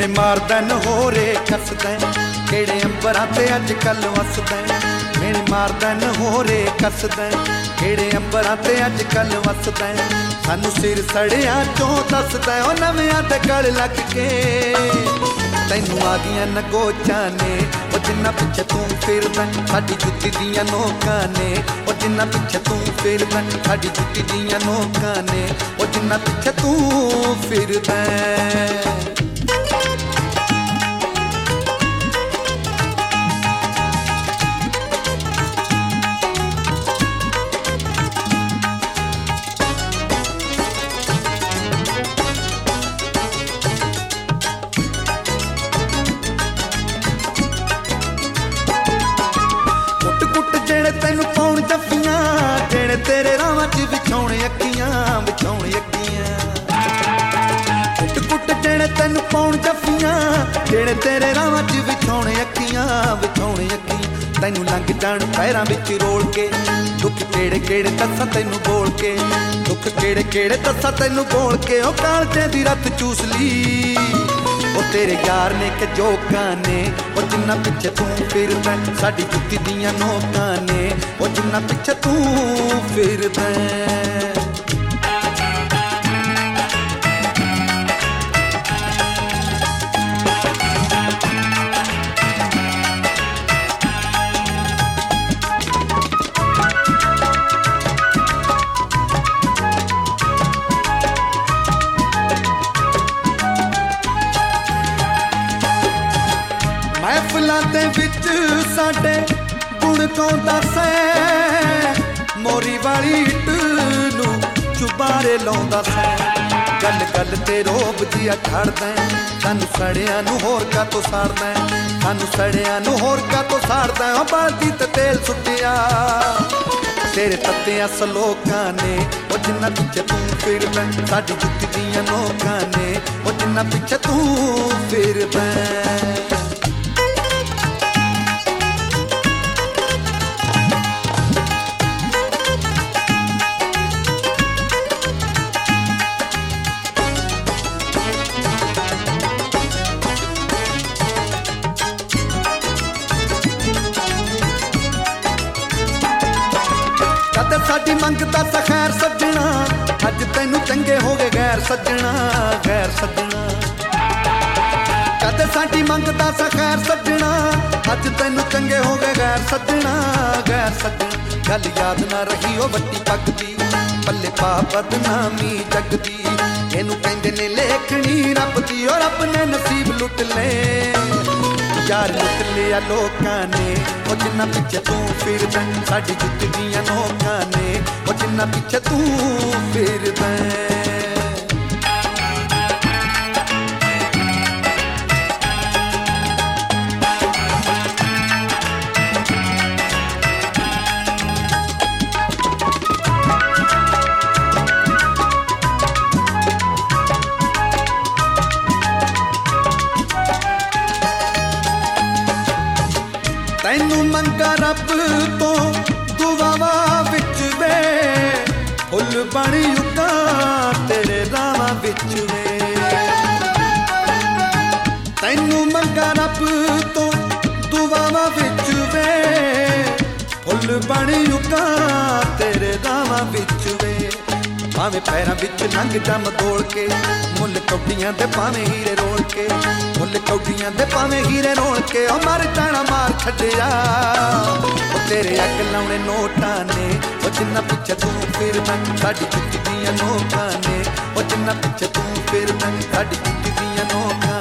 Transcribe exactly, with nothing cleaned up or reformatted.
मेरे मारदा नहोरे कसदा केड़े अंबरां ते अज कल वसदा मेरे मारदा नहोरे कसदा केड़े अंबरां ते अज कल वसदा सानू सिर सड़िया चों दसदा ओ नविआं ते गल लग के तैनू आ गईयां नगोचां ने ओ जिन्ना पिछे तू फिरदा साडी जुत्ती दियां नोकां ने ओ जिन्ना पिछे तू फिरदा साडी जुत्ती दियां नोकां ने ओ जिन्ना पिछे तू फिरदा तेनू पाउण जफ्फियां जेड़े तेरे रावां च विछाउण अक्खियां विछाउण अक्खियां कुट कुट जेड़े तेनू पाउण जफ्फियां जेड़े तेरे रावां च विछाउण अक्खियां विछाउण अक्खियां तैनू लंघ जाण पैरां विच रोल के दुख केड़े केड़े दस्सां तैनू बोल के दुख केड़े केड़े दस्सां तैनू बोल के ओ कालजे दी रत चूस ली ओ तेरे यार ने के जोकां ने ओ जिन्ना पिछे तू फिरदा साडी जुत्ती दियां नोकां ने ओ जिन्ना पिछे तू फिरदा महफिलां दे विच साडे गुण गाउंदा सै मोरी वाली इट नू चुबारे लाउंदा सै गल गल ते रोब जिया छड़दा सानू सड़ियां नू होर का तो साड़दा सानू सड़ियां नू होर का तो साड़दा ओ बाल्टी ते तेल सुट्टिया तेरे तत्तियां सलोकां ने ओ जिन्ना पिछे तू फिरदा साडी जुत्ती दियां नोकां ने ओ जिन्ना पिछे तू फिरदा साडी मंगदा सा खैर सजना अज तैनू चंगे हो गए गैर सजना गैर सजना कदे साडी मंगदा सा खैर सजना अज तैनू चंगे हो गए गैर सजना गैर सजना गल याद ना रही ओ वड्डी पग दी पल्ले पा बदनामी जग दी इनू कहंदे ने लेखनी रब दी ओ रब ने नसीब लुट ले यार लुट लिया लोकां ने ओ जिन्ना पिछे तू फिरदा साडी जुत्ती दियां नोकां ने ओ जिन्ना पिछे तू फिरदा तैनू मंगा रब तो दुआवां विच वे फुल बण युगां तेरे रावां विच वे तैनू मंगा रब तो दुआवां विच वे फुल बण युगां तेरे रावां विच वे भावें पैरां विच लंघ जम दौड़ के मुल कौडियां दे भावें हीरे रोल के मुल कौडियां दे भावें हीरे रोल के ओ मर जाना मार छड्डिया ओ तेरे अग लाउणे नोटां ने ओ जिन्ना पिछे तू फिरदा साडी जुत्ती दियां नोकां ने ओ जिन्ना पिछे तू फिरदा साडी जुत्ती दियां नोकां